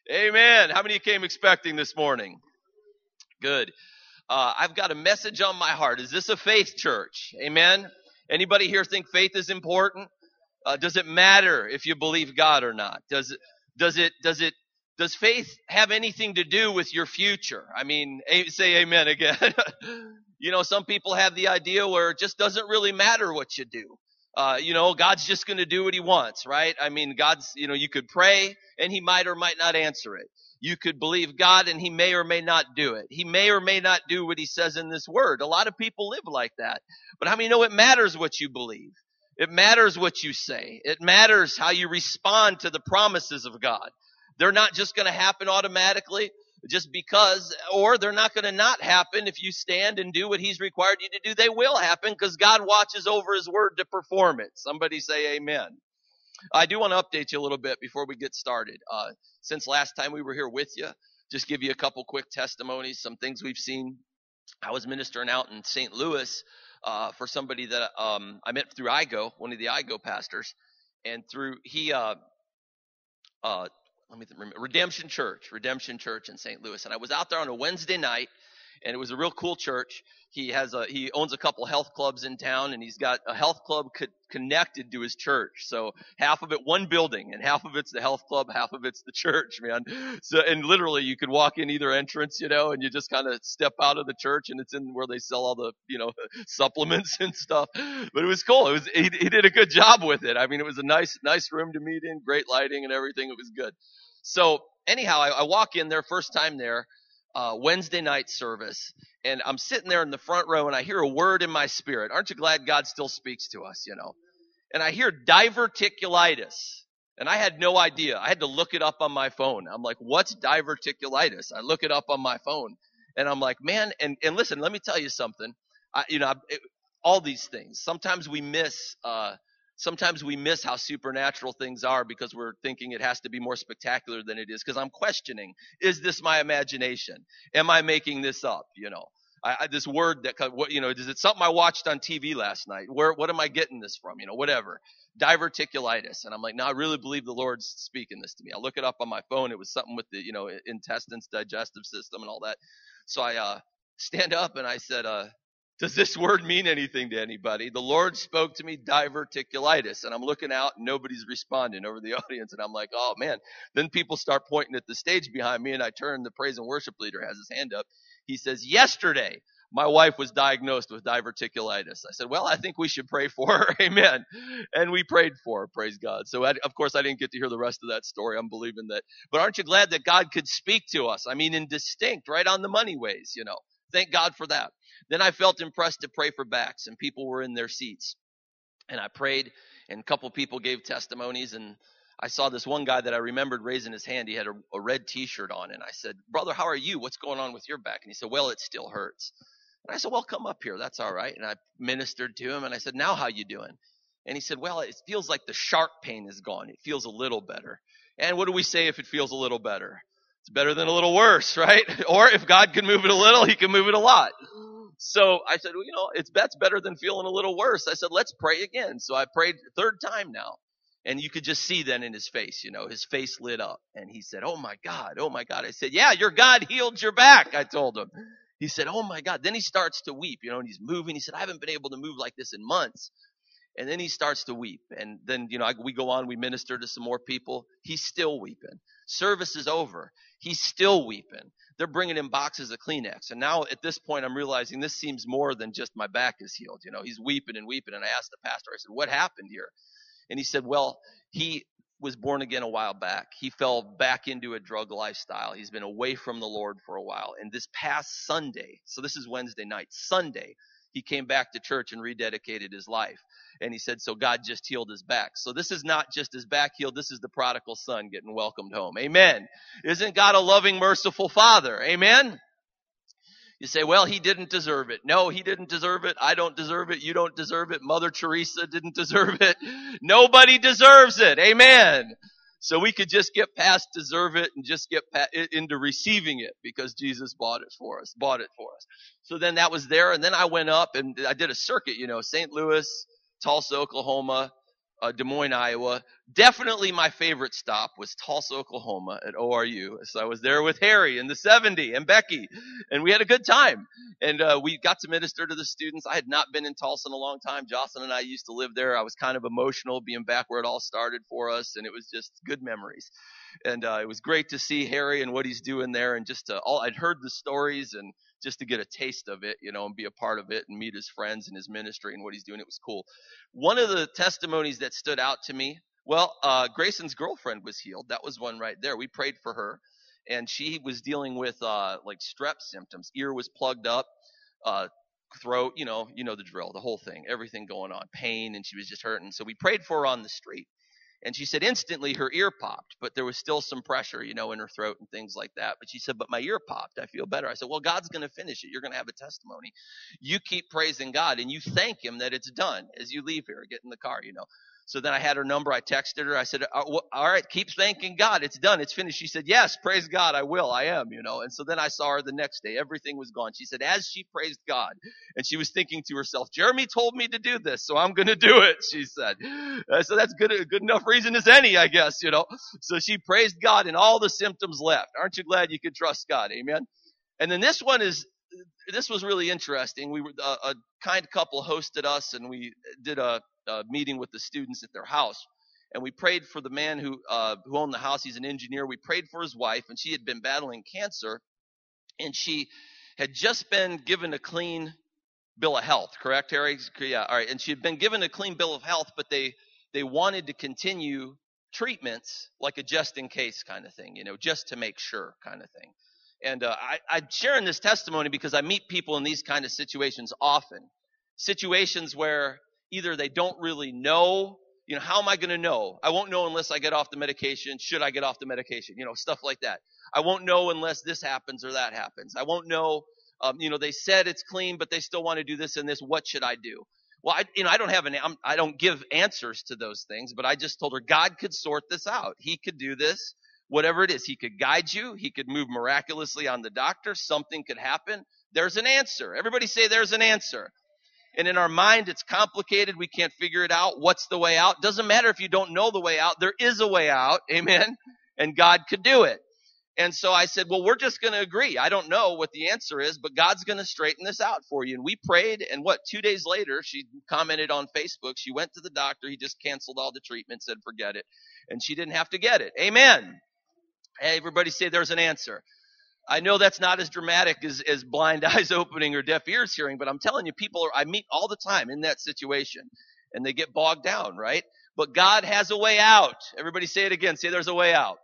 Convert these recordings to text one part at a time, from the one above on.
Amen. How many of you came expecting this morning? Good. I've got a message on my heart. Is this a faith church? Amen. Anybody here think faith is important? Does it matter if you believe God or not? Does faith have anything to do with your future? I mean, say amen again. Some people have the idea where it just doesn't really matter what you do. God's just going to do what he wants, right? I mean, you could pray and he might or might not answer it. You could believe God and he may or may not do it. He may or may not do what he says in this word. A lot of people live like that. But how many know it matters what you believe? It matters what you say. It matters how you respond to the promises of God. They're not just going to happen automatically just because, or they're not going to not happen if you stand and do what he's required you to do. They will happen because God watches over his word to perform it. Somebody say amen. I do want to update you a little bit before we get started. Since last time we were here with you, just give you a couple quick testimonies, some things we've seen. I was ministering out in St. Louis for somebody that I met through IGO, one of the IGO pastors, and through Redemption Church in St. Louis. And I was out there on a Wednesday night, and it was a real cool church. He owns a couple health clubs in town, and he's got a health club connected to his church. So half of it one building, and half of it's the health club, half of it's the church, man. So, and literally you could walk in either entrance, and you just kind of step out of the church, and it's in where they sell all the, supplements and stuff. But it was cool. He did a good job with it. I mean, it was a nice room to meet in, great lighting and everything. It was good. So anyhow, I walk in there, first time there, Wednesday night service, and I'm sitting there in the front row, and I hear a word in my spirit. Aren't you glad God still speaks to us, And I hear diverticulitis, and I had no idea. I had to look it up on my phone. I'm like, what's diverticulitis? I look it up on my phone, and I'm like, man, and listen, let me tell you something. All these things. Sometimes we miss how supernatural things are because we're thinking it has to be more spectacular than it is. Because I'm questioning, is this my imagination? Am I making this up? This word that, is it something I watched on TV last night? What am I getting this from? Whatever. Diverticulitis. And I'm like, no, I really believe the Lord's speaking this to me. I look it up on my phone. It was something with the, intestines, digestive system and all that. So I stand up and I said, does this word mean anything to anybody? The Lord spoke to me, diverticulitis. And I'm looking out and nobody's responding over the audience. And I'm like, oh man. Then people start pointing at the stage behind me, and I turn, the praise and worship leader has his hand up. He says, yesterday, my wife was diagnosed with diverticulitis. I said, well, I think we should pray for her. Amen. And we prayed for her. Praise God. So of course I didn't get to hear the rest of that story. I'm believing that. But aren't you glad that God could speak to us? I mean, in distinct, right on the money ways, Thank God for that. Then I felt impressed to pray for backs, and people were in their seats. And I prayed, and a couple people gave testimonies, and I saw this one guy that I remembered raising his hand. He had a red T-shirt on, and I said, brother, how are you? What's going on with your back? And he said, well, it still hurts. And I said, well, come up here. That's all right. And I ministered to him, and I said, now how you doing? And he said, well, it feels like the sharp pain is gone. It feels a little better. And what do we say if it feels a little better? It's better than a little worse, right? Or if God can move it a little, he can move it a lot. So I said, well, that's better than feeling a little worse. I said, let's pray again. So I prayed a third time now. And you could just see then in his face, his face lit up. And he said, oh my God. I said, yeah, your God healed your back, I told him. He said, oh my God. Then he starts to weep, and he's moving. He said, I haven't been able to move like this in months. And then he starts to weep. And then, we go on, we minister to some more people. He's still weeping. Service is over. He's still weeping. They're bringing in boxes of Kleenex. And now at this point, I'm realizing this seems more than just my back is healed. He's weeping and weeping. And I asked the pastor, I said, what happened here? And he said, well, he was born again a while back. He fell back into a drug lifestyle. He's been away from the Lord for a while. And this past Sunday, so this is Wednesday night, Sunday, he came back to church and rededicated his life. And he said, so God just healed his back. So this is not just his back healed. This is the prodigal son getting welcomed home. Amen. Isn't God a loving, merciful Father? Amen. You say, well, he didn't deserve it. No, he didn't deserve it. I don't deserve it. You don't deserve it. Mother Teresa didn't deserve it. Nobody deserves it. Amen. So we could just get past deserve it and just get into receiving it because Jesus bought it for us. So then that was there. And then I went up and I did a circuit, St. Louis, Tulsa, Oklahoma, Des Moines, Iowa. Definitely my favorite stop was Tulsa, Oklahoma at ORU. So I was there with Harry and the 70 and Becky, and we had a good time. And we got to minister to the students. I had not been in Tulsa in a long time. Jocelyn and I used to live there. I was kind of emotional being back where it all started for us, and it was just good memories. And it was great to see Harry and what he's doing there, and just I'd heard the stories, and just to get a taste of it, and be a part of it and meet his friends and his ministry and what he's doing. It was cool. One of the testimonies that stood out to me, Grayson's girlfriend was healed. That was one right there. We prayed for her, and she was dealing with like strep symptoms. Ear was plugged up, throat, the drill, the whole thing, everything going on, pain, and she was just hurting. So we prayed for her on the street. And she said instantly her ear popped, but there was still some pressure, in her throat and things like that. But she said, but my ear popped. I feel better. I said, well, God's going to finish it. You're going to have a testimony. You keep praising God and you thank him that it's done as you leave here, get in the car. So then I had her number. I texted her. I said, all right, keep thanking God. It's done. It's finished. She said, yes, praise God. I will. I am, And so then I saw her the next day. Everything was gone. She said, as she praised God, and she was thinking to herself, Jeremy told me to do this, so I'm going to do it, she said. So that's good enough reason as any, I guess, So she praised God and all the symptoms left. Aren't you glad you could trust God? Amen. And then this was really interesting. We were a kind couple hosted us, and we did a meeting with the students at their house, and we prayed for the man who owned the house. He's an engineer. We prayed for his wife, and she had been battling cancer, and she had just been given a clean bill of health. Correct, Harry? Yeah. All right. And she had been given a clean bill of health, but they wanted to continue treatments like a just in case kind of thing, just to make sure kind of thing. And I'm sharing this testimony because I meet people in these kind of situations often. Situations where either they don't really know, how am I going to know? I won't know unless I get off the medication. Should I get off the medication? Stuff like that. I won't know unless this happens or that happens. I won't know, they said it's clean, but they still want to do this and this. What should I do? Well, I don't give answers to those things, but I just told her God could sort this out. He could do this. Whatever it is, he could guide you. He could move miraculously on the doctor. Something could happen. There's an answer. Everybody say there's an answer. And in our mind, it's complicated. We can't figure it out. What's the way out? Doesn't matter if you don't know the way out. There is a way out. Amen. And God could do it. And so I said, well, we're just going to agree. I don't know what the answer is, but God's going to straighten this out for you. And we prayed. And 2 days later, she commented on Facebook. She went to the doctor. He just canceled all the treatment, said, forget it. And she didn't have to get it. Amen. Hey, everybody say there's an answer. I know that's not as dramatic as blind eyes opening or deaf ears hearing, but I'm telling you, I meet all the time in that situation, and they get bogged down, right? But God has a way out. Everybody say it again. Say there's a way out.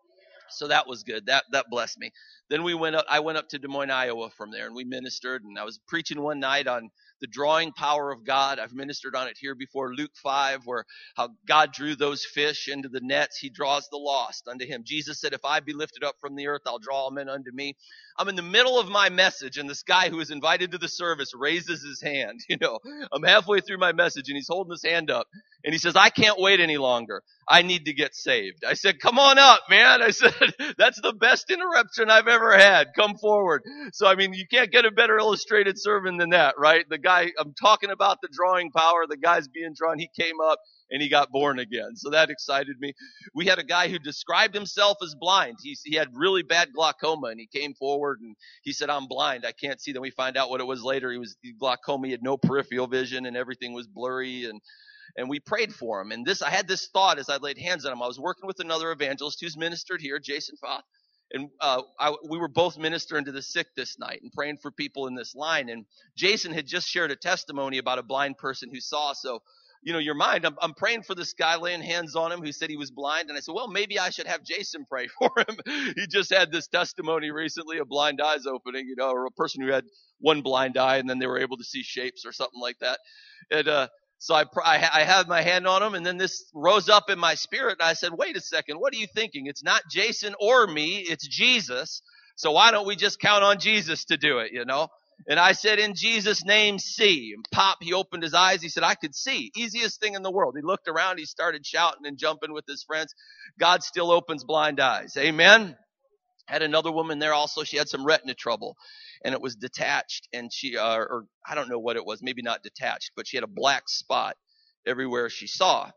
So that was good. That blessed me. Then I went up to Des Moines, Iowa from there, and we ministered, and I was preaching one night on the drawing power of God. I've ministered on it here before, Luke 5, where how God drew those fish into the nets. He draws the lost unto him. Jesus said, if I be lifted up from the earth, I'll draw all men unto me. I'm in the middle of my message, and this guy who was invited to the service raises his hand. I'm halfway through my message, and he's holding his hand up, and he says, I can't wait any longer. I need to get saved. I said, come on up, man. I said, that's the best interruption I've ever had. Come forward. So, you can't get a better illustrated sermon than that, right? The guy, I'm talking about the drawing power. The guy's being drawn. He came up and he got born again. So that excited me. We had a guy who described himself as blind. He had really bad glaucoma, and he came forward and he said, I'm blind. I can't see. Then we find out what it was later. He was glaucoma. He had no peripheral vision and everything was blurry, and we prayed for him. And I had this thought as I laid hands on him. I was working with another evangelist who's ministered here, Jason Foth. And we were both ministering to the sick this night and praying for people in this line. And Jason had just shared a testimony about a blind person who saw. So, your mind, I'm praying for this guy, laying hands on him who said he was blind. And I said, well, maybe I should have Jason pray for him. He just had this testimony recently of blind eyes opening, or a person who had one blind eye and then they were able to see shapes or something like that. And, so I had my hand on him, and then this rose up in my spirit, and I said, wait a second, what are you thinking? It's not Jason or me, it's Jesus. So why don't we just count on Jesus to do it, And I said, in Jesus' name, see. And pop, he opened his eyes. He said, I could see. Easiest thing in the world. He looked around. He started shouting and jumping with his friends. God still opens blind eyes. Amen. Had another woman there also. She had some retina trouble, and it was detached, and she, or I don't know what it was, maybe not detached, but she had a black spot everywhere she saw.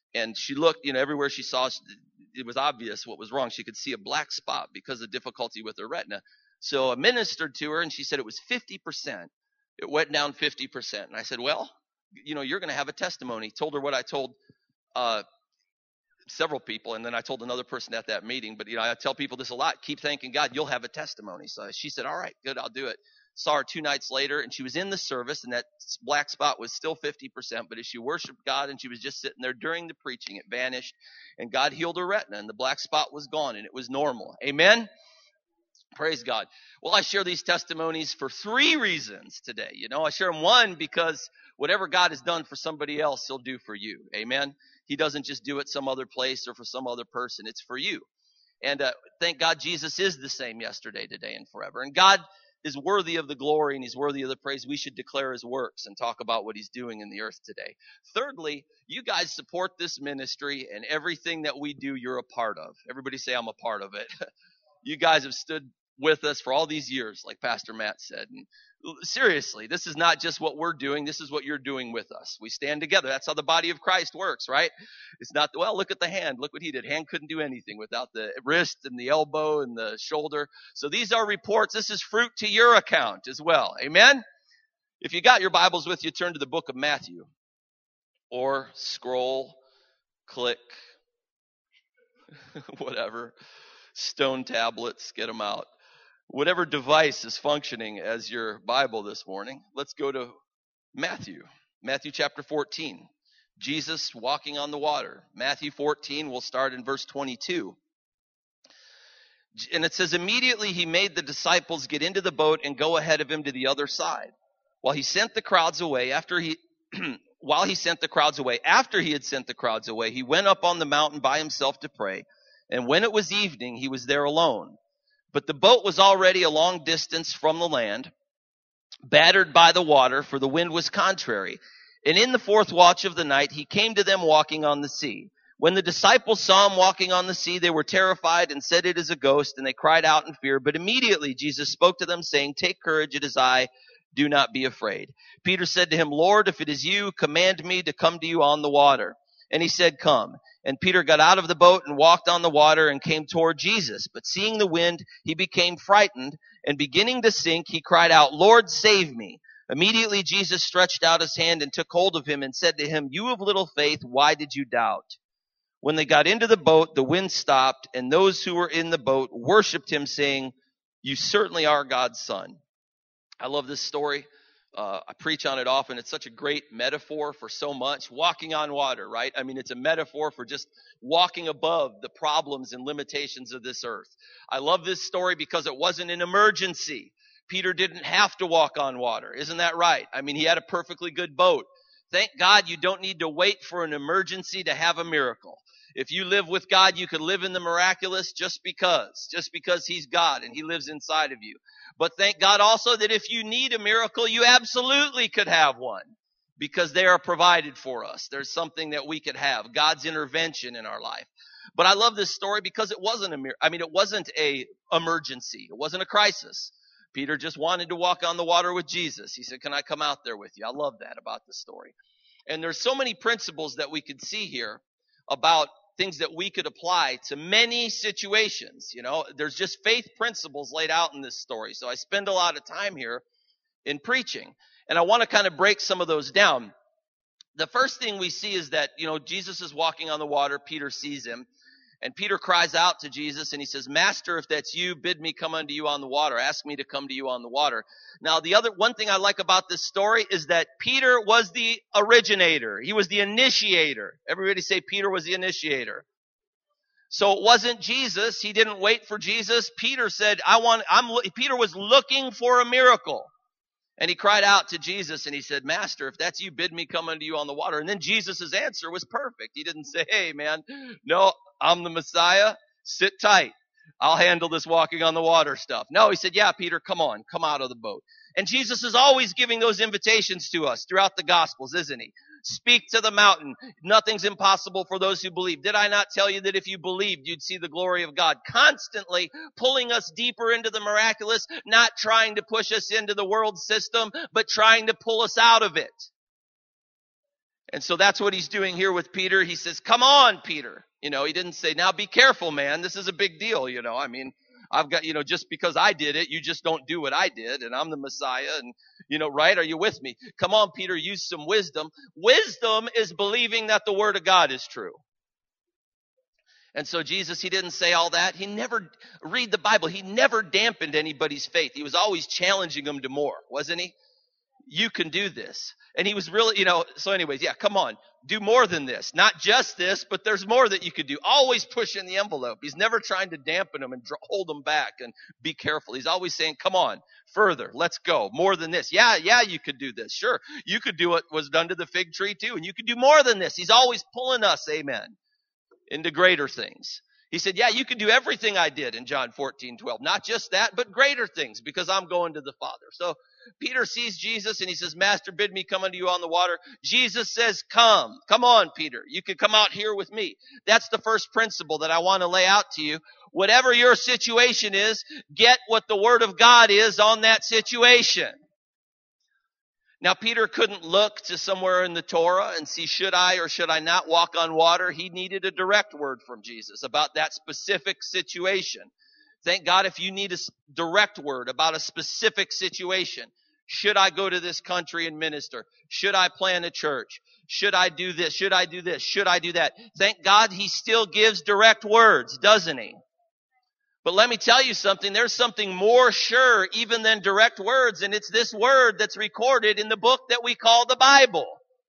And she looked, everywhere she saw, it was obvious what was wrong. She could see a black spot because of difficulty with her retina. So I ministered to her, and she said it was 50%. It went down 50%. And I said, well, you're going to have a testimony. Told her what I told several people, and then I told another person at that meeting. But I tell people this a lot: keep thanking God, you'll have a testimony. So she said, all right, good, I'll do it. Saw her 2 nights later, and she was in the service, and that black spot was still 50%. But as she worshiped God and she was just sitting there during the preaching, it vanished, and God healed her retina, and the black spot was gone, and it was normal. Amen. Praise God. Well, I share these testimonies for 3 reasons today. I share them, one, because whatever God has done for somebody else, he'll do for you. Amen. He doesn't just do it some other place or for some other person. It's for you. And thank God Jesus is the same yesterday, today, and forever. And God is worthy of the glory, and he's worthy of the praise. We should declare his works and talk about what he's doing in the earth today. Thirdly, you guys support this ministry, and everything that we do, you're a part of. Everybody say, I'm a part of it. You guys have stood with us for all these years, like Pastor Matt said. And seriously, this is not just what we're doing. This is what you're doing with us. We stand together. That's how the body of Christ works, right? It's not, well, look at the hand. Look what he did. Hand couldn't do anything without the wrist and the elbow and the shoulder. So these are reports. This is fruit to your account as well. Amen? If you got your Bibles with you, turn to the book of Matthew. Or scroll, click, whatever. Stone tablets, get them out. Whatever device is functioning as your Bible this morning, let's go to Matthew chapter 14. Jesus walking on the water. Matthew 14, we'll start in verse 22. And it says, immediately he made the disciples get into the boat and go ahead of him to the other side. While he sent the crowds away, after he had sent the crowds away, he went up on the mountain by himself to pray. And when it was evening, he was there alone. But the boat was already a long distance from the land, battered by the water, for the wind was contrary. And in the 4th watch of the night, he came to them walking on the sea. When the disciples saw him walking on the sea, they were terrified and said, it is a ghost, and they cried out in fear. But immediately Jesus spoke to them, saying, take courage, it is I, do not be afraid. Peter said to him, Lord, if it is you, command me to come to you on the water. And he said, come. And Peter got out of the boat and walked on the water and came toward Jesus. But seeing the wind, he became frightened, and beginning to sink, he cried out, Lord, save me. Immediately Jesus stretched out his hand and took hold of him and said to him, you of little faith, why did you doubt? When they got into the boat, the wind stopped, and those who were in the boat worshipped him, saying, you certainly are God's son. I love this story. I preach on it often. It's such a great metaphor for so much. Walking on water, right? I mean, it's a metaphor for just walking above the problems and limitations of this earth. I love this story because it wasn't an emergency. Peter didn't have to walk on water. Isn't that right? I mean, he had a perfectly good boat. Thank God you don't need to wait for an emergency to have a miracle. If you live with God, you can live in the miraculous just because he's God and he lives inside of you. But thank God also that if you need a miracle, you absolutely could have one because they are provided for us. There's something that we could have, God's intervention in our life. But I love this story because it wasn't it wasn't a emergency. It wasn't a crisis. Peter just wanted to walk on the water with Jesus. He said, can I come out there with you? I love that about the story. And there's so many principles that we could see here about things that we could apply to many situations. There's just faith principles laid out in this story. So I spend a lot of time here in preaching. And I want to kind of break some of those down. The first thing we see is that, Jesus is walking on the water. Peter sees him. And Peter cries out to Jesus and he says, Master, if that's you, bid me come unto you on the water. Ask me to come to you on the water. Now, the other one thing I like about this story is that Peter was the originator. He was the initiator. Everybody say Peter was the initiator. So it wasn't Jesus. He didn't wait for Jesus. Peter said, Peter was looking for a miracle. And he cried out to Jesus and he said, Master, if that's you, bid me come unto you on the water. And then Jesus' answer was perfect. He didn't say, hey, man, no, I'm the Messiah. Sit tight. I'll handle this walking on the water stuff. No, he said, yeah, Peter, come on, come out of the boat. And Jesus is always giving those invitations to us throughout the Gospels, isn't he? Speak to the mountain. Nothing's impossible for those who believe. Did I not tell you that if you believed, you'd see the glory of God? Constantly pulling us deeper into the miraculous, not trying to push us into the world system, but trying to pull us out of it. And so that's what he's doing here with Peter. He says, come on, Peter. He didn't say, now be careful, man. This is a big deal. I mean, I've got, just because I did it, you just don't do what I did, and I'm the Messiah, and, right? Are you with me? Come on, Peter, use some wisdom. Wisdom is believing that the Word of God is true. And so Jesus, he didn't say all that. He never, read the Bible, he never dampened anybody's faith. He was always challenging them to more, wasn't he? You can do this. And he was really, so anyways, yeah, come on. Do more than this. Not just this, but there's more that you could do. Always pushing the envelope. He's never trying to dampen them and hold them back and be careful. He's always saying, come on, further, let's go. More than this. Yeah, you could do this. Sure, you could do what was done to the fig tree too, and you could do more than this. He's always pulling us, amen, into greater things. He said, yeah, you can do everything I did in John 14:12. Not just that, but greater things, because I'm going to the Father. So Peter sees Jesus and he says, Master, bid me come unto you on the water. Jesus says, come. Come on, Peter. You can come out here with me. That's the first principle that I want to lay out to you. Whatever your situation is, get what the Word of God is on that situation. Now, Peter couldn't look to somewhere in the Torah and see, should I or should I not walk on water? He needed a direct word from Jesus about that specific situation. Thank God if you need a direct word about a specific situation. Should I go to this country and minister? Should I plant a church? Should I do this? Should I do this? Should I do that? Thank God he still gives direct words, doesn't he? But let me tell you something, there's something more sure even than direct words, and it's this word that's recorded in the book that we call the Bible.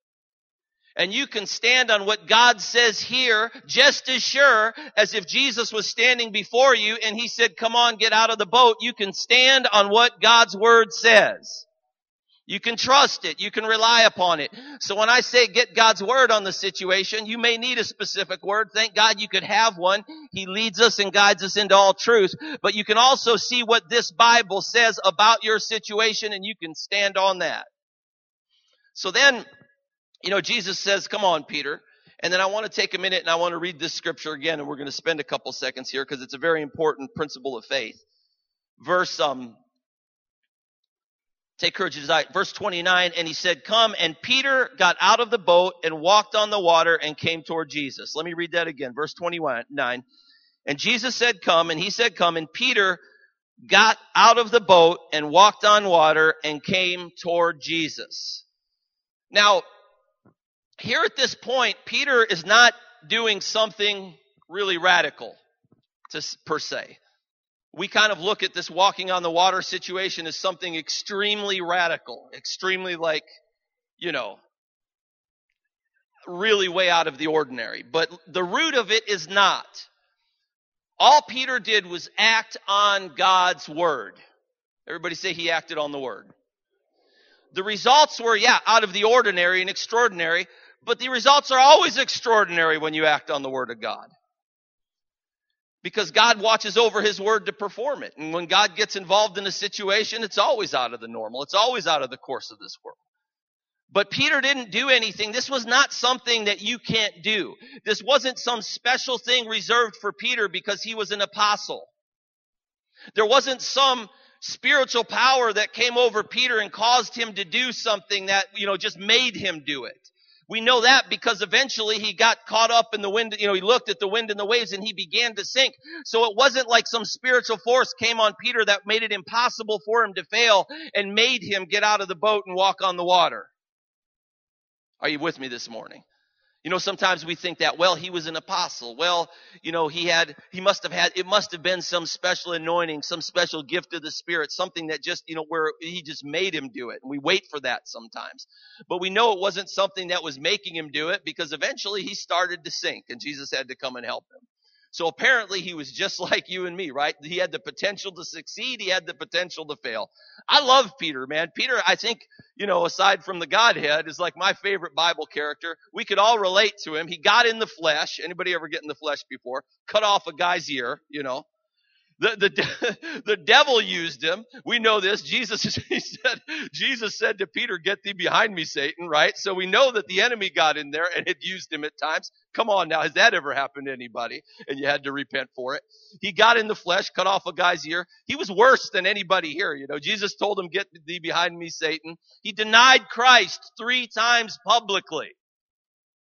And you can stand on what God says here just as sure as if Jesus was standing before you and he said, come on, get out of the boat. You can stand on what God's word says. You can trust it. You can rely upon it. So when I say get God's word on the situation, you may need a specific word. Thank God you could have one. He leads us and guides us into all truth. But you can also see what this Bible says about your situation, and you can stand on that. So then, Jesus says, come on, Peter. And then I want to take a minute and I want to read this scripture again, and we're going to spend a couple seconds here because it's a very important principle of faith. Take courage, Isaiah. Verse 29, and he said, come, and Peter got out of the boat and walked on the water and came toward Jesus. Let me read that again. Verse 29, and Jesus said, come, and he said, come, and Peter got out of the boat and walked on water and came toward Jesus. Now, here at this point, Peter is not doing something really radical, per se. We kind of look at this walking on the water situation as something extremely radical, extremely really way out of the ordinary. But the root of it is not. All Peter did was act on God's word. Everybody say he acted on the word. The results were, out of the ordinary and extraordinary, but the results are always extraordinary when you act on the word of God. Because God watches over his word to perform it. And when God gets involved in a situation, it's always out of the normal. It's always out of the course of this world. But Peter didn't do anything. This was not something that you can't do. This wasn't some special thing reserved for Peter because he was an apostle. There wasn't some spiritual power that came over Peter and caused him to do something that, just made him do it. We know that because eventually he got caught up in the wind, he looked at the wind and the waves and he began to sink. So it wasn't like some spiritual force came on Peter that made it impossible for him to fail and made him get out of the boat and walk on the water. Are you with me this morning? Sometimes we think that, he was an apostle. It must have been some special anointing, some special gift of the Spirit, something that just, where he just made him do it. And we wait for that sometimes. But we know it wasn't something that was making him do it because eventually he started to sink and Jesus had to come and help him. So apparently he was just like you and me, right? He had the potential to succeed. He had the potential to fail. I love Peter, man. Peter, I think, aside from the Godhead, is like my favorite Bible character. We could all relate to him. He got in the flesh. Anybody ever get in the flesh before? Cut off a guy's ear, The devil used him. We know this. Jesus said to Peter, get thee behind me, Satan, right? So we know that the enemy got in there and had used him at times. Come on now, has that ever happened to anybody? And you had to repent for it. He got in the flesh, cut off a guy's ear. He was worse than anybody here. Jesus told him, get thee behind me, Satan. He denied Christ 3 times publicly.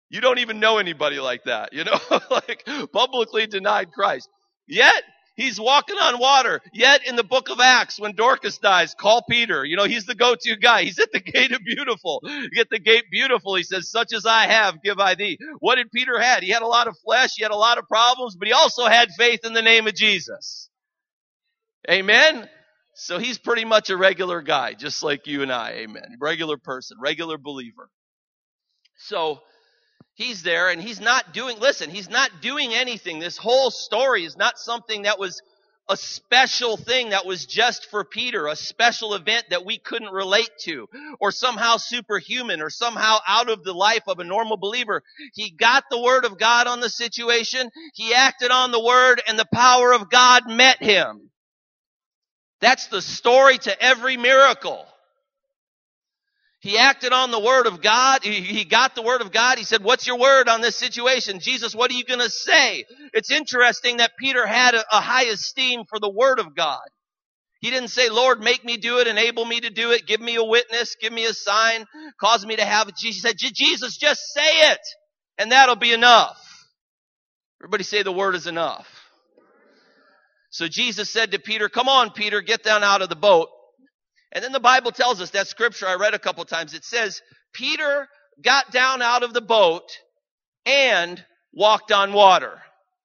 You don't even know anybody like that, like publicly denied Christ. Yet, he's walking on water. Yet, in the book of Acts, when Dorcas dies, call Peter. He's the go-to guy. He's at the gate of Beautiful. At the gate Beautiful, he says, such as I have, give I thee. What did Peter have? He had a lot of flesh. He had a lot of problems, but he also had faith in the name of Jesus. Amen? So he's pretty much a regular guy, just like you and I. Amen. Regular person, regular believer. So, he's there and he's not doing anything. This whole story is not something that was a special thing that was just for Peter, a special event that we couldn't relate to, or somehow superhuman, or somehow out of the life of a normal believer. He got the word of God on the situation, he acted on the word, and the power of God met him. That's the story to every miracle. He acted on the word of God. He got the word of God. He said, what's your word on this situation? Jesus, what are you going to say? It's interesting that Peter had a high esteem for the word of God. He didn't say, Lord, make me do it, enable me to do it, give me a witness, give me a sign, cause me to have it. He said, Jesus, just say it, and that'll be enough. Everybody say the word is enough. So Jesus said to Peter, come on, Peter, get down out of the boat. And then the Bible tells us, that scripture I read a couple times, it says, Peter got down out of the boat and walked on water.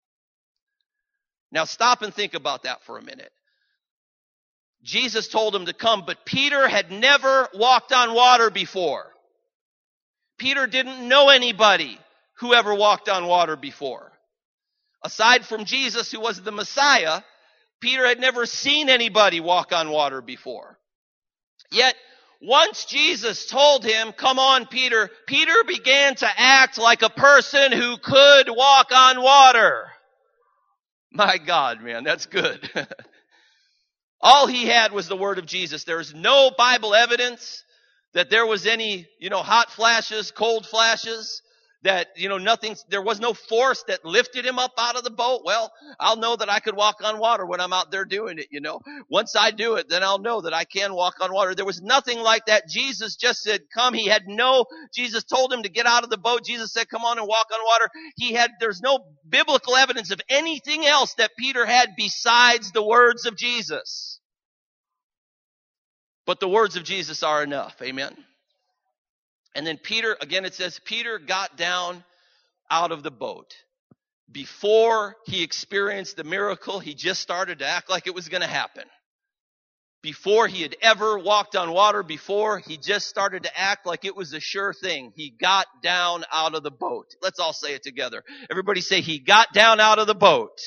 Now stop and think about that for a minute. Jesus told him to come, but Peter had never walked on water before. Peter didn't know anybody who ever walked on water before. Aside from Jesus, who was the Messiah, Peter had never seen anybody walk on water before. Yet, once Jesus told him, come on, Peter, Peter began to act like a person who could walk on water. My God, man, that's good. All he had was the word of Jesus. There's no Bible evidence that there was any, hot flashes, cold flashes, that, there was no force that lifted him up out of the boat. Well, I'll know that I could walk on water when I'm out there doing it, Once I do it, then I'll know that I can walk on water. There was nothing like that. Jesus just said, come. Jesus told him to get out of the boat. Jesus said, come on and walk on water. There's no biblical evidence of anything else that Peter had besides the words of Jesus. But the words of Jesus are enough. Amen. And then Peter, again it says, Peter got down out of the boat. Before he experienced the miracle, he just started to act like it was going to happen. Before he had ever walked on water before, he just started to act like it was a sure thing. He got down out of the boat. Let's all say it together. Everybody say, he got down out of the boat.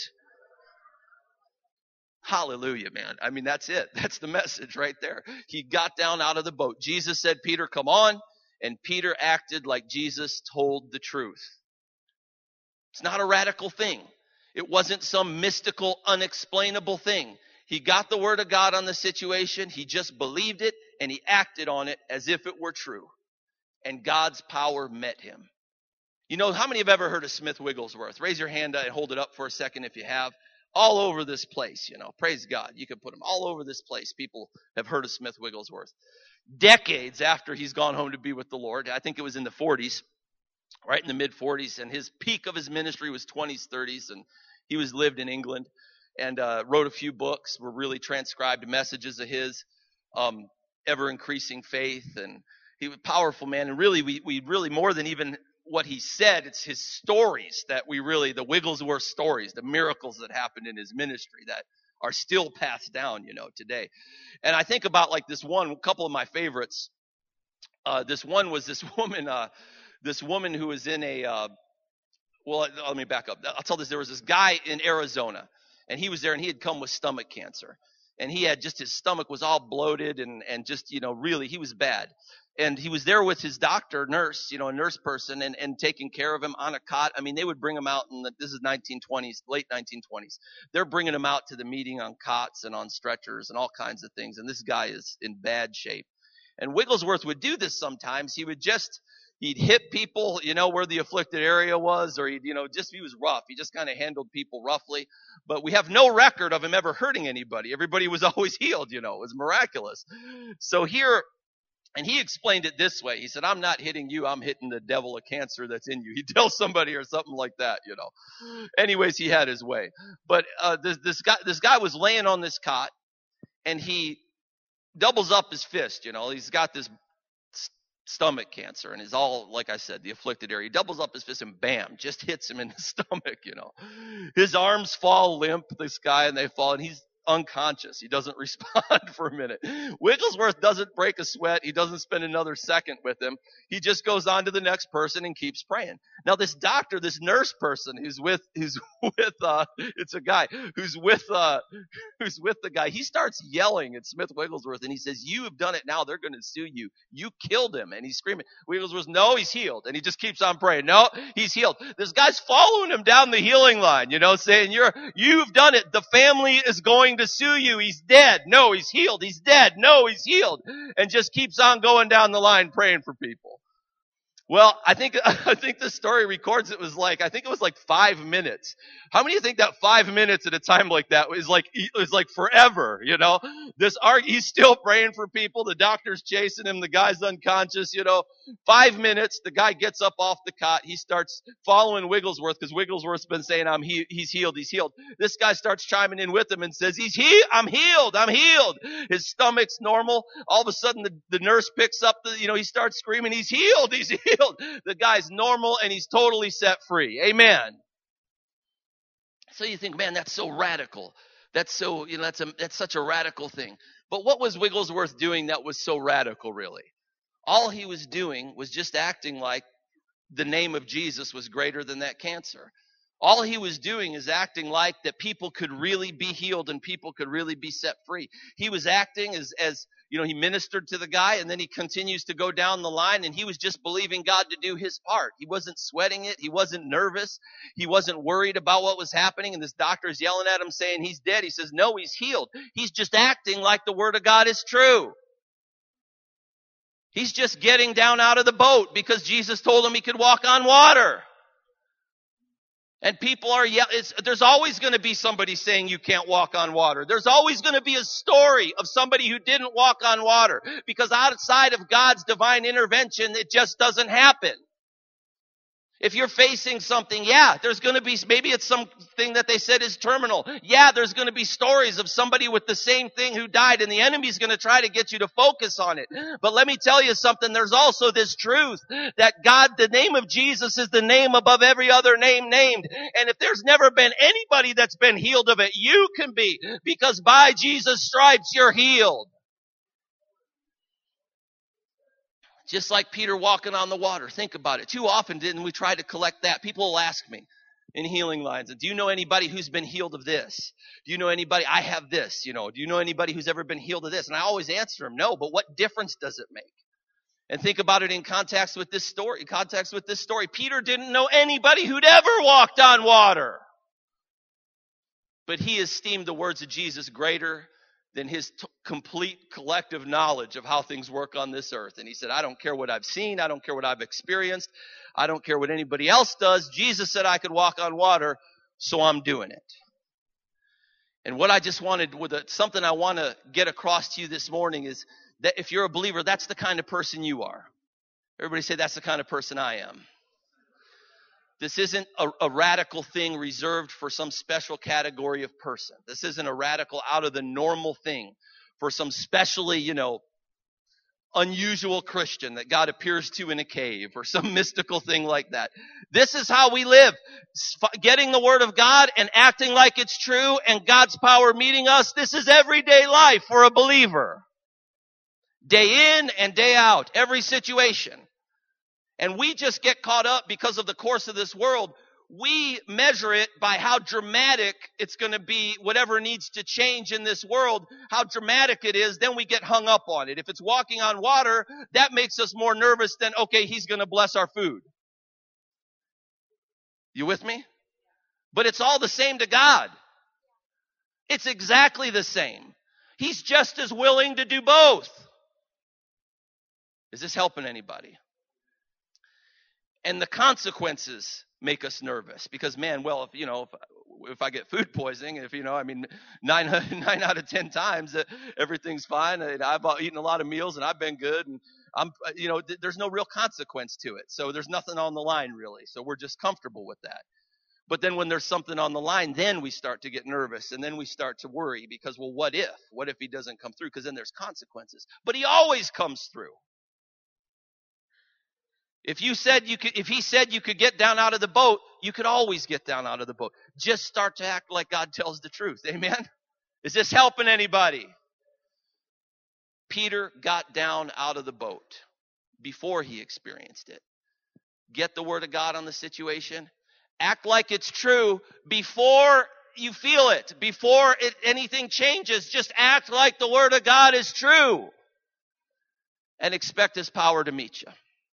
Hallelujah, man. I mean, that's it. That's the message right there. He got down out of the boat. Jesus said, Peter, come on. And Peter acted like Jesus told the truth. It's not a radical thing. It wasn't some mystical, unexplainable thing. He got the word of God on the situation. He just believed it and he acted on it as if it were true. And God's power met him. How many have ever heard of Smith Wigglesworth? Raise your hand and hold it up for a second if you have. All over this place, praise God. You can put them all over this place. People have heard of Smith Wigglesworth. Decades after he's gone home to be with the Lord, I think it was in the 40s, right in the mid 40s, and his peak of his ministry was 20s, 30s, and he lived in England and wrote a few books, were really transcribed messages of his, ever increasing faith, and he was a powerful man. And really, we really more than even what he said, it's his stories that the Wigglesworth stories, the miracles that happened in his ministry that are still passed down, today. And I think about like a couple of my favorites. This one was this woman who was in let me back up. I'll tell this. There was this guy in Arizona, and he was there, and he had come with stomach cancer. And he had his stomach was all bloated and just, really, he was bad. And he was there with his doctor, nurse, a nurse person, and taking care of him on a cot. I mean, they would bring him out this is 1920s, late 1920s. They're bringing him out to the meeting on cots and on stretchers and all kinds of things. And this guy is in bad shape. And Wigglesworth would do this sometimes. He'd hit people, where the afflicted area was, or he was rough. He just kind of handled people roughly. But we have no record of him ever hurting anybody. Everybody was always healed, it was miraculous. So here, And he explained it this way. He said, I'm not hitting you. I'm hitting the devil of cancer that's in you. He tells somebody or something like that, you know. Anyways, he had his way. But this guy was laying on this cot, and he doubles up his fist, you know. He's got this stomach cancer, and is all, like I said, the afflicted area. He doubles up his fist and bam, just hits him in the stomach, you know. His arms fall limp, this guy, and they fall, and he's unconscious. He doesn't respond for a minute. Wigglesworth doesn't break a sweat. He doesn't spend another second with him. He just goes on to the next person and keeps praying. Now this doctor, this nurse person who's with it's a guy who's with the guy. He starts yelling at Smith Wigglesworth, and he says, "You have done it now. They're going to sue you. You killed him." And he's screaming. Wigglesworth, "No, he's healed." And he just keeps on praying. "No, he's healed." This guy's following him down the healing line, you know, saying, "You've done it. The family is going to sue you. He's dead. No, he's healed. He's dead. No, he's healed." And just keeps on going down the line praying for people. Well, I think the story records it was like 5 minutes. How many of you think that 5 minutes at a time like that is like forever, you know? He's still praying for people. The doctor's chasing him. The guy's unconscious, you know. 5 minutes, the guy gets up off the cot. He starts following Wigglesworth because Wigglesworth's been saying, he's healed, he's healed. This guy starts chiming in with him and says, I'm healed, I'm healed. His stomach's normal. All of a sudden, the nurse picks up he starts screaming, he's healed, he's healed. The guy's normal and he's totally set free. Amen. So you think, man, that's so radical. That's so, that's such a radical thing. But what was Wigglesworth doing that was so radical, really? All he was doing was just acting like the name of Jesus was greater than that cancer. All he was doing is acting like that people could really be healed and people could really be set free. He was acting as he ministered to the guy, and then he continues to go down the line, and he was just believing God to do his part. He wasn't sweating it. He wasn't nervous. He wasn't worried about what was happening, and this doctor's yelling at him saying he's dead. He says, no, he's healed. He's just acting like the word of God is true. He's just getting down out of the boat because Jesus told him he could walk on water. And people are there's always going to be somebody saying you can't walk on water. There's always going to be a story of somebody who didn't walk on water, because outside of God's divine intervention, it just doesn't happen. If you're facing something, there's going to be, maybe it's something that they said is terminal. There's going to be stories of somebody with the same thing who died, and the enemy's going to try to get you to focus on it. But let me tell you something, there's also this truth that the name of Jesus is the name above every other name named. And if there's never been anybody that's been healed of it, you can be, because by Jesus' stripes you're healed. Just like Peter walking on the water. Think about it. Too often didn't we try to collect that? People will ask me in healing lines, do you know anybody who's been healed of this? Do you know anybody? I have this, do you know anybody who's ever been healed of this? And I always answer them, no, but what difference does it make? And think about it in context with this story. Peter didn't know anybody who'd ever walked on water. But he esteemed the words of Jesus greater than his complete collective knowledge of how things work on this earth. And he said, I don't care what I've seen. I don't care what I've experienced. I don't care what anybody else does. Jesus said I could walk on water, so I'm doing it. And what I just wanted, something I want to get across to you this morning is that if you're a believer, that's the kind of person you are. Everybody say, that's the kind of person I am. This isn't a radical thing reserved for some special category of person. This isn't a radical out of the normal thing for some specially, unusual Christian that God appears to in a cave or some mystical thing like that. This is how we live. Getting the word of God and acting like it's true and God's power meeting us. This is everyday life for a believer. Day in and day out, every situation. And we just get caught up because of the course of this world. We measure it by how dramatic it's going to be, whatever needs to change in this world, how dramatic it is, then we get hung up on it. If it's walking on water, that makes us more nervous than, okay, he's going to bless our food. You with me? But it's all the same to God. It's exactly the same. He's just as willing to do both. Is this helping anybody? And the consequences make us nervous because, man, well, if I get food poisoning, 9 out of 10 times everything's fine. I've eaten a lot of meals and I've been good. And There's no real consequence to it. So there's nothing on the line really. So we're just comfortable with that. But then when there's something on the line, then we start to get nervous and then we start to worry because, well, what if? What if he doesn't come through? Because then there's consequences. But he always comes through. If he said you could get down out of the boat, you could always get down out of the boat. Just start to act like God tells the truth. Amen? Is this helping anybody? Peter got down out of the boat before he experienced it. Get the word of God on the situation. Act like it's true before you feel it. Before anything changes, just act like the word of God is true. And expect his power to meet you.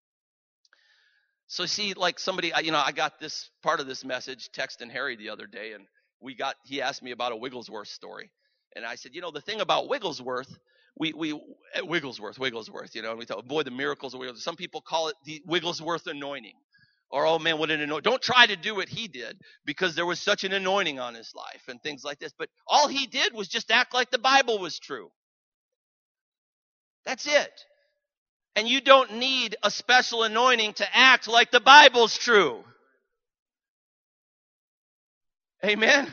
So see, like somebody, I got this part of this message texting Harry the other day, and he asked me about a Wigglesworth story. And I said, the thing about Wigglesworth, Wigglesworth, and we thought, boy, the miracles of Wigglesworth. Some people call it the Wigglesworth anointing. Or, oh man, what an anointing. Don't try to do what he did because there was such an anointing on his life and things like this. But all he did was just act like the Bible was true. That's it. And you don't need a special anointing to act like the Bible's true. Amen?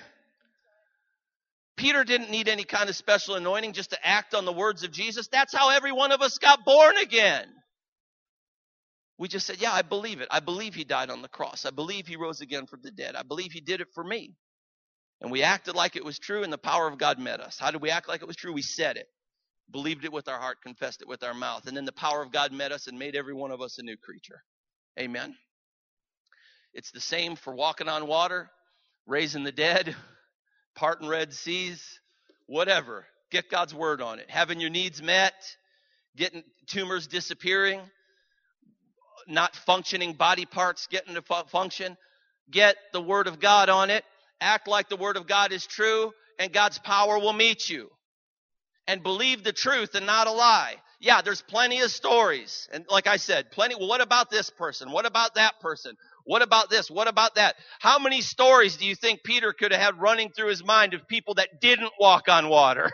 Peter didn't need any kind of special anointing just to act on the words of Jesus. That's how every one of us got born again. We just said, yeah, I believe it. I believe he died on the cross. I believe he rose again from the dead. I believe he did it for me. And we acted like it was true, and the power of God met us. How did we act like it was true? We said it. Believed it with our heart, confessed it with our mouth. And then the power of God met us and made every one of us a new creature. Amen. It's the same for walking on water, raising the dead, parting Red Seas, whatever. Get God's word on it. Having your needs met, getting tumors disappearing, not functioning body parts getting to function. Get the word of God on it. Act like the word of God is true, and God's power will meet you. And believe the truth and not a lie. Yeah, there's plenty of stories. And like I said, plenty. Well, what about this person? What about that person? What about this? What about that? How many stories do you think Peter could have had running through his mind of people that didn't walk on water?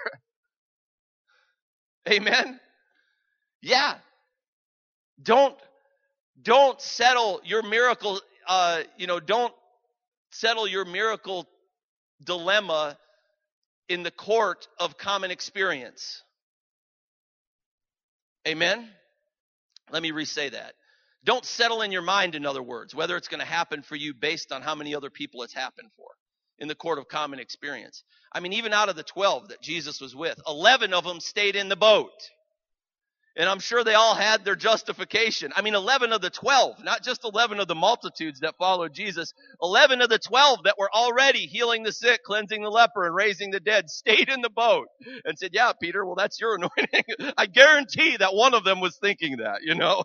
Amen? Yeah. Don't settle your miracle, don't settle your miracle dilemma in the court of common experience. Amen? Let me re-say that. Don't settle in your mind, in other words, whether it's going to happen for you based on how many other people it's happened for in the court of common experience. I mean, even out of the 12 that Jesus was with, 11 of them stayed in the boat. And I'm sure they all had their justification. I mean, 11 of the 12, not just 11 of the multitudes that followed Jesus. 11 of the 12 that were already healing the sick, cleansing the leper, and raising the dead stayed in the boat and said, yeah, Peter, well, that's your anointing. I guarantee that one of them was thinking that,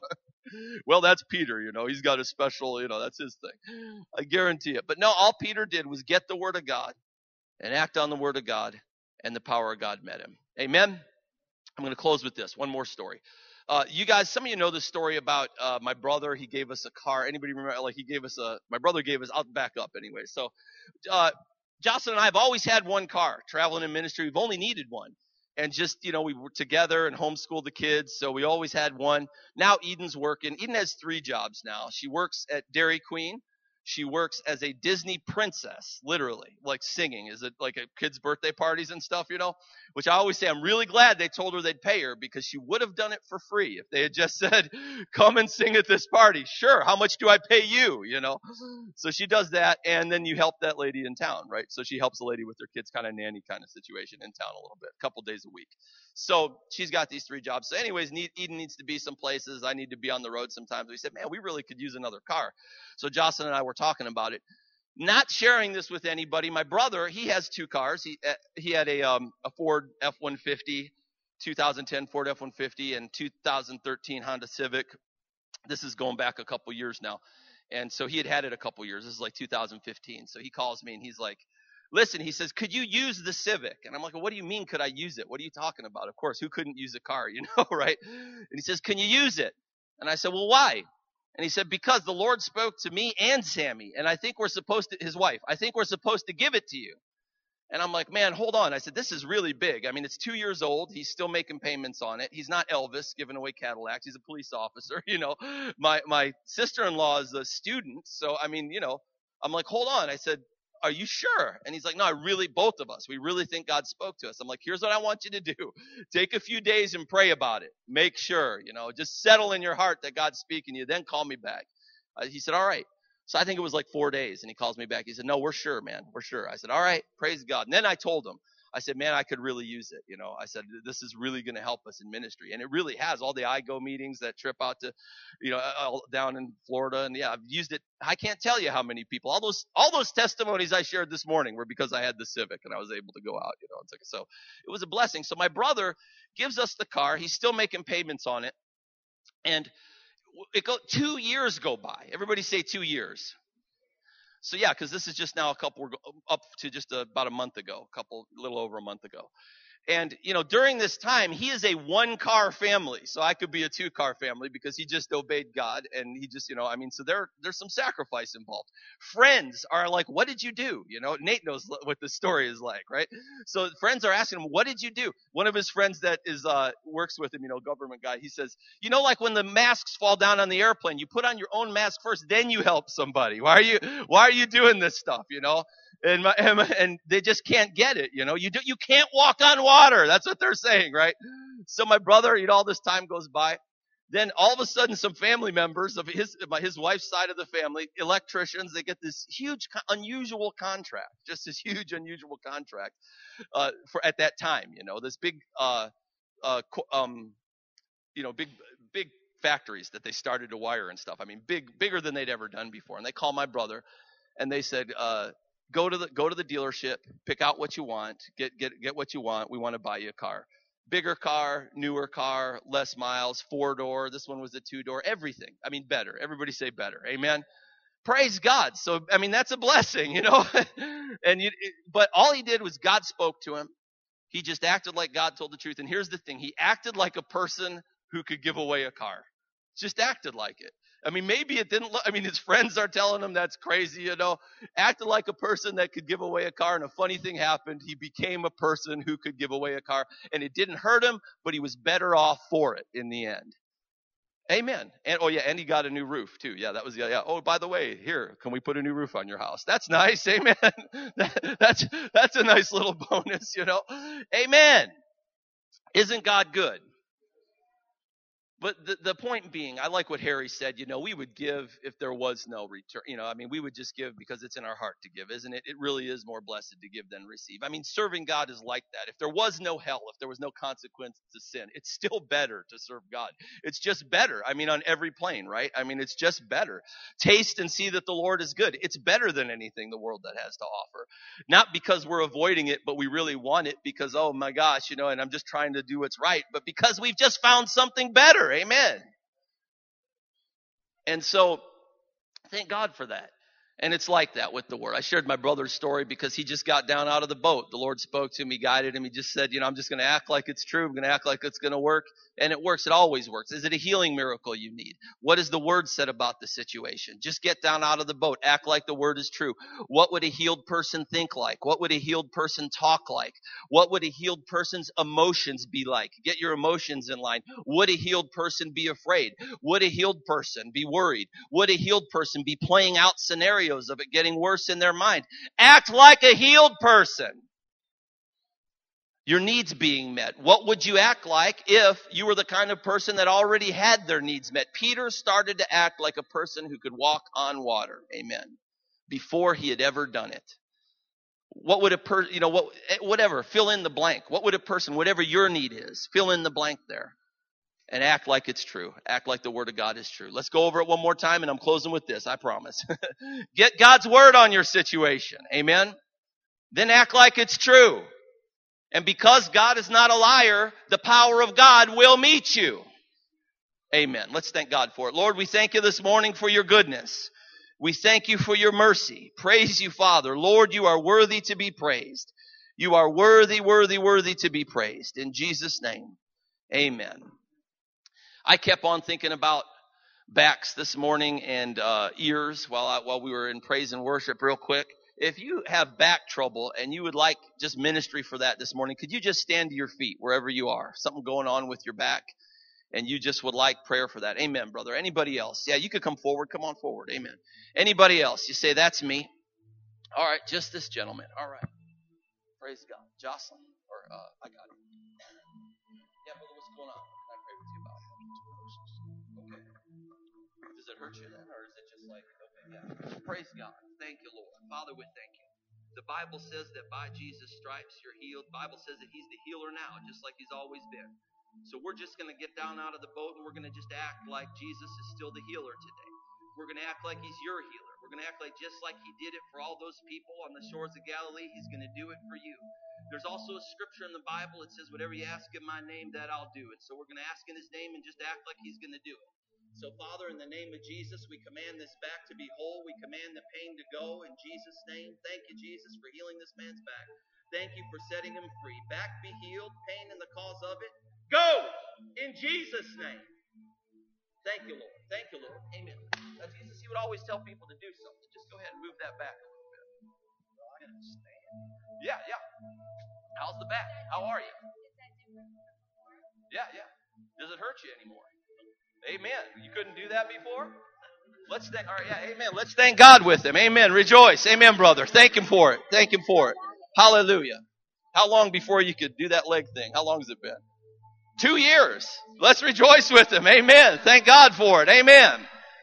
Well, that's Peter, he's got a special, that's his thing. I guarantee it. But no, all Peter did was get the word of God and act on the word of God, and the power of God met him. Amen? I'm going to close with this. One more story. You guys, some of you know the story about my brother. He gave us a car. Anybody remember? My brother gave us, I'll back up anyway. So Jocelyn and I have always had one car, traveling in ministry. We've only needed one. And just, we were together and homeschooled the kids. So we always had one. Now Eden's working. Eden has 3 jobs now. She works at Dairy Queen. She works as a Disney princess, literally, like singing. Is it like at kids' birthday parties and stuff, Which I always say, I'm really glad they told her they'd pay her because she would have done it for free if they had just said, come and sing at this party. Sure, how much do I pay you, So she does that, and then you help that lady in town, right? So she helps a lady with her kids, kind of nanny kind of situation in town a little bit, a couple days a week. So she's got these 3 jobs. So anyways, Eden needs to be some places. I need to be on the road sometimes. We said, man, we really could use another car. So Jocelyn and I were talking about it. Not sharing this with anybody. My brother, he has 2 cars. He had a Ford F-150, 2010 Ford F-150, and 2013 Honda Civic. This is going back a couple years now. And so he had it a couple years. This is like 2015. So he calls me and he's like, listen, he says, could you use the Civic? And I'm like, well, what do you mean could I use it? What are you talking about? Of course, who couldn't use a car, right? And he says, can you use it? And I said, well, why? And he said, because the Lord spoke to me and Sammy, and I think we're supposed to, his wife, I think we're supposed to give it to you. And I'm like, man, hold on. I said, this is really big. I mean, it's 2 years old. He's still making payments on it. He's not Elvis giving away Cadillacs. He's a police officer. My sister-in-law is a student. So, I mean, I'm like, hold on. I said, are you sure? And he's like, no, both of us, we really think God spoke to us. I'm like, here's what I want you to do. Take a few days and pray about it. Make sure, just settle in your heart that God's speaking to you. Then call me back. He said, all right. So I think it was like 4 days, and he calls me back. He said, no, we're sure, man. We're sure. I said, all right, praise God. And then I told him, I said, man, I could really use it. I said, this is really going to help us in ministry. And it really has. All the IGO meetings, that trip out to, down in Florida. And yeah, I've used it. I can't tell you how many people, all those testimonies I shared this morning were because I had the Civic and I was able to go out, so it was a blessing. So my brother gives us the car. He's still making payments on it. And 2 years go by. Everybody say 2 years. So yeah, because this is just now up to just about a little over a month ago. And, during this time, he is a 1-car family. So I could be a 2-car family because he just obeyed God. And he just, so there's some sacrifice involved. Friends are like, what did you do? Nate knows what the story is like, right? So friends are asking him, what did you do? One of his friends that works with him, government guy, he says, like when the masks fall down on the airplane, you put on your own mask first, then you help somebody. Why are you doing this stuff, And they just can't get it, you can't walk on water. That's what they're saying, right? So my brother, all this time goes by. Then all of a sudden, some family members of his wife's side of the family, electricians, they get this huge, unusual contract, just this huge, unusual contract, for at that time, this big, big factories that they started to wire and stuff. I mean, bigger than they'd ever done before. And they call my brother and they said, go to the dealership, pick out what you want, get what you want. We want to buy you a car. Bigger car, newer car, less miles, 4-door. This one was a 2-door, everything. I mean, better. Everybody say better. Amen. Praise God. So, I mean, that's a blessing, but all he did was God spoke to him. He just acted like God told the truth. And here's the thing. He acted like a person who could give away a car. Just acted like it. I mean, maybe it didn't his friends are telling him that's crazy, acted like a person that could give away a car. And a funny thing happened. He became a person who could give away a car, and it didn't hurt him, but he was better off for it in the end. Amen. And he got a new roof too. Yeah, that was Oh, by the way, here, can we put a new roof on your house? That's nice. Amen. That's a nice little bonus, Amen. Isn't God good? But the point being, I like what Harry said, we would give if there was no return. We would just give because it's in our heart to give, isn't it? It really is more blessed to give than receive. Serving God is like that. If there was no hell, if there was no consequence to sin, it's still better to serve God. It's just better. On every plane, right? It's just better. Taste and see that the Lord is good. It's better than anything the world that has to offer. Not because we're avoiding it, but we really want it because, oh my gosh, and I'm just trying to do what's right, but because we've just found something better. Amen. And so, thank God for that. And it's like that with the word. I shared my brother's story because he just got down out of the boat. The Lord spoke to him. He guided him. He just said, I'm just going to act like it's true. I'm going to act like it's going to work. And it works. It always works. Is it a healing miracle you need? What has the word said about the situation? Just get down out of the boat. Act like the word is true. What would a healed person think like? What would a healed person talk like? What would a healed person's emotions be like? Get your emotions in line. Would a healed person be afraid? Would a healed person be worried? Would a healed person be playing out scenarios of it getting worse in their mind? Act like a healed person. Your needs being met. What would you act like if you were the kind of person that already had their needs met? Peter started to act like a person who could walk on water. Amen. Before he had ever done it. What would a person, whatever, fill in the blank. What would a person, whatever your need is, fill in the blank there. And act like it's true. Act like the word of God is true. Let's go over it one more time, and I'm closing with this, I promise. Get God's word on your situation. Amen. Then act like it's true. And because God is not a liar, the power of God will meet you. Amen. Let's thank God for it. Lord, we thank you this morning for your goodness. We thank you for your mercy. Praise you, Father. Lord, you are worthy to be praised. You are worthy, worthy, worthy to be praised. In Jesus' name, amen. I kept on thinking about backs this morning and ears while we were in praise and worship real quick. if you have back trouble and you would like just ministry for that this morning, could you just stand to your feet wherever you are? Something going on with your back and you just would like prayer for that. Amen, brother. Anybody else? Yeah, you could come forward. Come on forward. Amen. Anybody else? You say, that's me. All right, just this gentleman. All right. Praise God. Jocelyn? Or, I got it. Yeah, brother, what's going on? Can I pray with you about it? Okay. Does it hurt you then, or is it just like, okay, yeah. Praise God. Thank you, Lord. Father, we thank you. The Bible says that by Jesus' stripes you're healed. The Bible says that he's the healer now, just like he's always been. So we're just going to get down out of the boat and we're going to just act like Jesus is still the healer today. We're going to act like he's your healer. We're going to act like just like he did it for all those people on the shores of Galilee, he's going to do it for you. There's also a scripture in the Bible that says, whatever you ask in my name, that I'll do it. So we're going to ask in his name and just act like he's going to do it. So, Father, in the name of Jesus, we command this back to be whole. We command the pain to go in Jesus' name. Thank you, Jesus, for healing this man's back. Thank you for setting him free. Back be healed, pain and the cause of it. Go in Jesus' name. Thank you, Lord. Thank you, Lord. Amen. Now, Jesus, he would always tell people to do something. Just go ahead and move that back a little bit. Yeah, yeah. How's the back? How are you? Yeah, yeah. Does it hurt you anymore? Amen. You couldn't do that before? Let's thank, all right, yeah, amen. Let's thank God with him. Amen. Rejoice. Amen, brother. Thank him for it. Thank him for it. Hallelujah. How long before you could do that leg thing? How long has it been? 2 years. Let's rejoice with him. Amen. Thank God for it. Amen.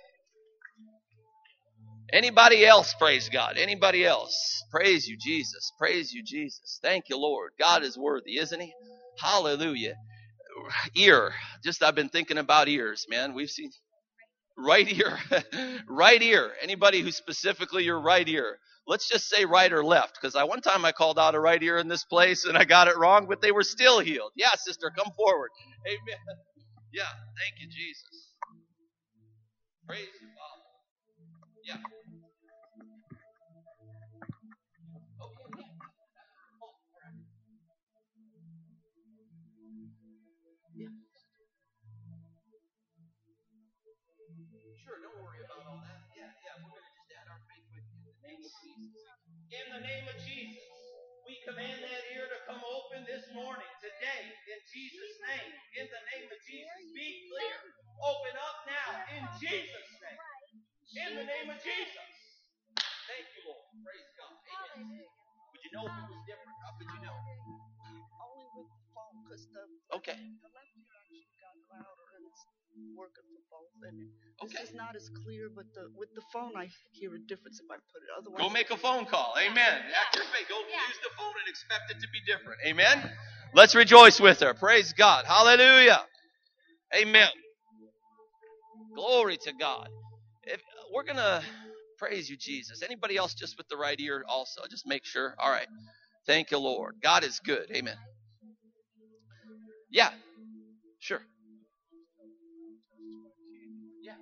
Anybody else praise God? Anybody else? Praise you, Jesus. Praise you, Jesus. Thank you, Lord. God is worthy, isn't he? Hallelujah. Ear. Just I've been thinking about ears, man. We've seen right ear. Right ear. Anybody who's specifically your right ear. Let's just say right or left, because one time I called out a right ear in this place and I got it wrong, but they were still healed. Yeah, sister, come forward. Amen. Yeah, thank you, Jesus. Praise you, Father. Yeah. Okay. Yeah. Sure, don't worry about all that. Yeah, yeah, we're going to just add our faith with you in the name of Jesus. In the name of Jesus, we command that ear to come open this morning, today, in Jesus' name. In the name of Jesus, be clear. Open up now, in Jesus' name. In the name of Jesus. Thank you, Lord. Praise God. Amen. Would you know if it was different? How could you know? Only with the phone, because the left ear actually got louder and it's working for both. And this is not as clear, but with the phone I hear a difference if I put it. Otherwise, go make a phone call. Amen. Act your faith. Go use the phone and expect it to be different. Amen. Let's rejoice with her. Praise God. Hallelujah. Amen. Glory to God. We're going to praise you, Jesus. Anybody else just with the right ear also? Just make sure. All right. Thank you, Lord. God is good. Amen. Yeah. Sure. Yeah.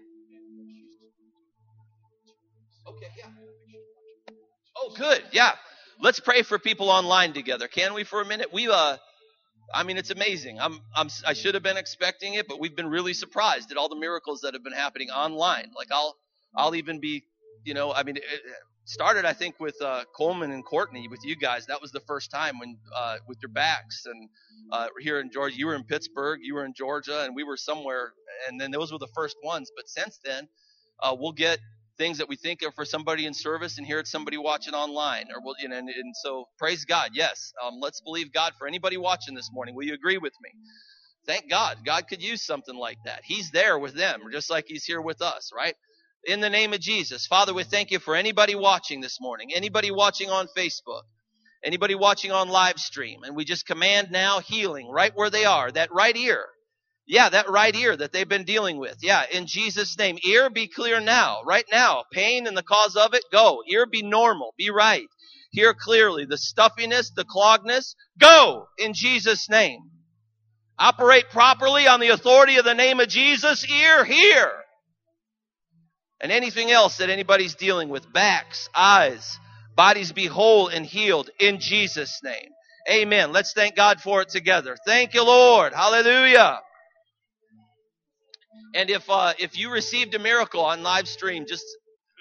Okay, yeah. Oh, good. Yeah. Let's pray for people online together. Can we for a minute? It's amazing. I should have been expecting it, but we've been really surprised at all the miracles that have been happening online. Like I'll even be, it started, I think, with Coleman and Courtney, with you guys. That was the first time when with your backs, and here in Georgia, you were in Pittsburgh, you were in Georgia, and we were somewhere, and then those were the first ones. But since then, we'll get things that we think are for somebody in service, and here it's somebody watching online, or and so praise God. Yes, let's believe God for anybody watching this morning. Will you agree with me? Thank God. God could use something like that. He's there with them, just like he's here with us, right? In the name of Jesus. Father, we thank you for anybody watching this morning, anybody watching on Facebook, anybody watching on live stream, and we just command now healing right where they are, that right ear. Yeah, that right ear that they've been dealing with. Yeah, in Jesus' name. Ear, be clear now. Right now. Pain and the cause of it, go. Ear, be normal. Be right. Hear clearly. The stuffiness, the cloggedness, go in Jesus' name. Operate properly on the authority of the name of Jesus. Ear, hear. And anything else that anybody's dealing with, backs, eyes, bodies be whole and healed in Jesus' name. Amen. Let's thank God for it together. Thank you, Lord. Hallelujah. And if you received a miracle on live stream, just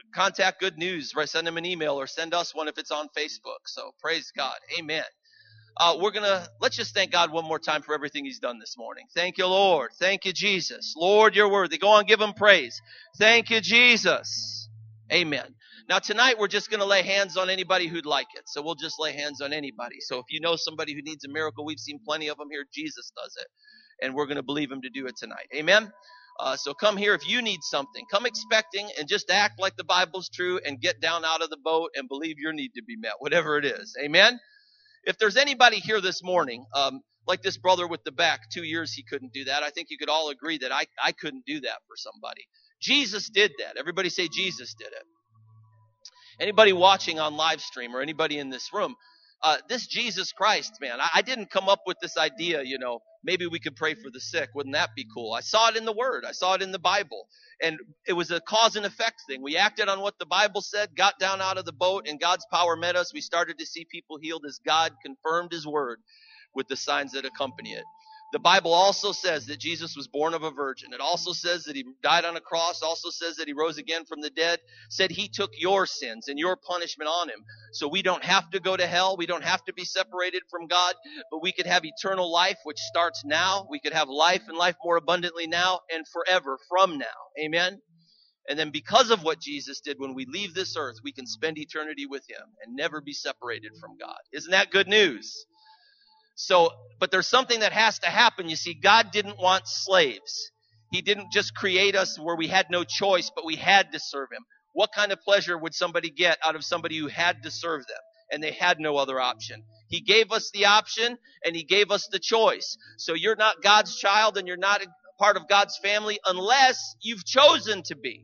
contact Good News, right? Send them an email or send us one if it's on Facebook. So praise God. Amen. Let's just thank God one more time for everything he's done this morning. Thank you, Lord. Thank you, Jesus. Lord, you're worthy. Go on, give him praise. Thank you, Jesus. Amen. Now tonight we're just going to lay hands on anybody who'd like it. So we'll just lay hands on anybody. So if you know somebody who needs a miracle, we've seen plenty of them here. Jesus does it. And we're going to believe him to do it tonight. Amen. So come here if you need something. Come expecting and just act like the Bible's true and get down out of the boat and believe your need to be met, whatever it is. Amen. If there's anybody here this morning, like this brother with the back, 2 years he couldn't do that. I think you could all agree that I couldn't do that for somebody. Jesus did that. Everybody say Jesus did it. Anybody watching on live stream or anybody in this room, this Jesus Christ, man, I didn't come up with this idea, maybe we could pray for the sick. Wouldn't that be cool? I saw it in the Word. I saw it in the Bible. And it was a cause and effect thing. We acted on what the Bible said, got down out of the boat, and God's power met us. We started to see people healed as God confirmed his word with the signs that accompany it. The Bible also says that Jesus was born of a virgin. It also says that he died on a cross. Also says that he rose again from the dead. Said he took your sins and your punishment on him. So we don't have to go to hell. We don't have to be separated from God. But we could have eternal life, which starts now. We could have life and life more abundantly now and forever from now. Amen? And then because of what Jesus did, when we leave this earth, we can spend eternity with him and never be separated from God. Isn't that good news? So, but there's something that has to happen. You see, God didn't want slaves. He didn't just create us where we had no choice, but we had to serve him. What kind of pleasure would somebody get out of somebody who had to serve them and they had no other option? He gave us the option and he gave us the choice. So you're not God's child and you're not a part of God's family unless you've chosen to be.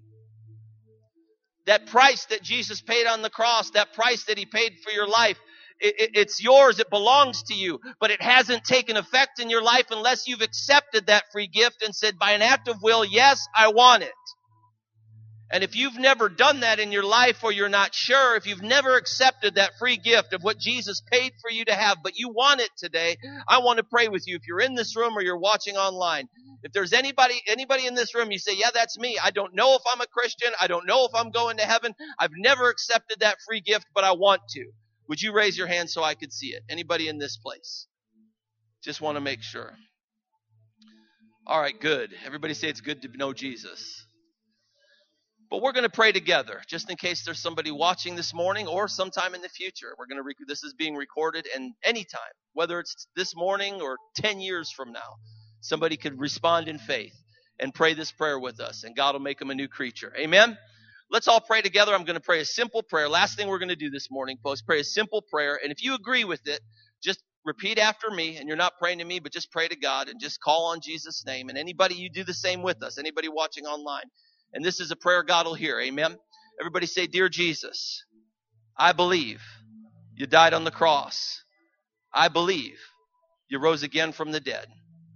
That price that Jesus paid on the cross, that price that he paid for your life, it's yours, it belongs to you, but it hasn't taken effect in your life unless you've accepted that free gift and said by an act of will, yes, I want it. And if you've never done that in your life or you're not sure, if you've never accepted that free gift of what Jesus paid for you to have, but you want it today, I want to pray with you. If you're in this room or you're watching online, if there's anybody in this room, you say, yeah, that's me. I don't know if I'm a Christian. I don't know if I'm going to heaven. I've never accepted that free gift, but I want to. Would you raise your hand so I could see it? Anybody in this place? Just want to make sure. All right, good. Everybody say it's good to know Jesus. But we're going to pray together, just in case there's somebody watching this morning or sometime in the future. This is being recorded, and anytime, whether it's this morning or 10 years from now, somebody could respond in faith and pray this prayer with us, and God will make them a new creature. Amen? Let's all pray together. I'm going to pray a simple prayer. Last thing we're going to do this morning, folks, pray a simple prayer. And if you agree with it, just repeat after me. And you're not praying to me, but just pray to God and just call on Jesus' name. And anybody, you do the same with us. Anybody watching online. And this is a prayer God will hear. Amen. Everybody say, Dear Jesus, I believe you died on the cross. I believe you rose again from the dead.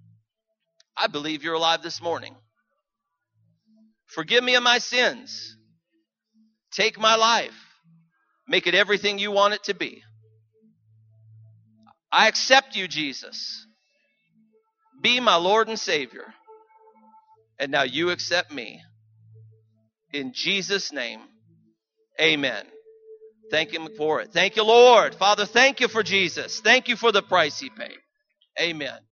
I believe you're alive this morning. Forgive me of my sins. Take my life. Make it everything you want it to be. I accept you, Jesus. Be my Lord and Savior. And now you accept me. In Jesus' name, amen. Thank him for it. Thank you, Lord. Father, thank you for Jesus. Thank you for the price he paid. Amen.